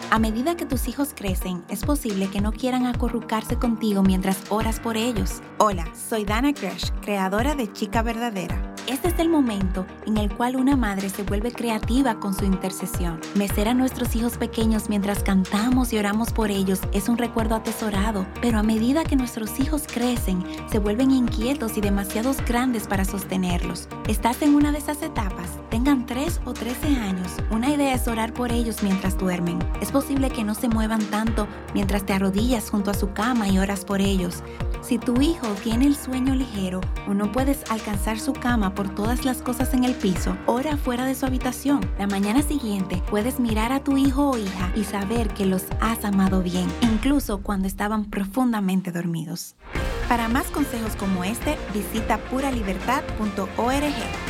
A medida que tus hijos crecen, es posible que no quieran acurrucarse contigo mientras oras por ellos. Hola, soy Dana Gresh, creadora de Chica Verdadera. Este es el momento en el cual una madre se vuelve creativa con su intercesión. Mecer a nuestros hijos pequeños mientras cantamos y oramos por ellos es un recuerdo atesorado, pero a medida que nuestros hijos crecen, se vuelven inquietos y demasiado grandes para sostenerlos. ¿Estás en una de esas etapas? Tengan 3 o 13 años. Una idea es orar por ellos mientras duermen. Es posible que no se muevan tanto mientras te arrodillas junto a su cama y oras por ellos. Si tu hijo tiene el sueño ligero o no puedes alcanzar su cama por todas las cosas en el piso, ora fuera de su habitación. La mañana siguiente puedes mirar a tu hijo o hija y saber que los has amado bien, incluso cuando estaban profundamente dormidos. Para más consejos como este, visita puralibertad.org.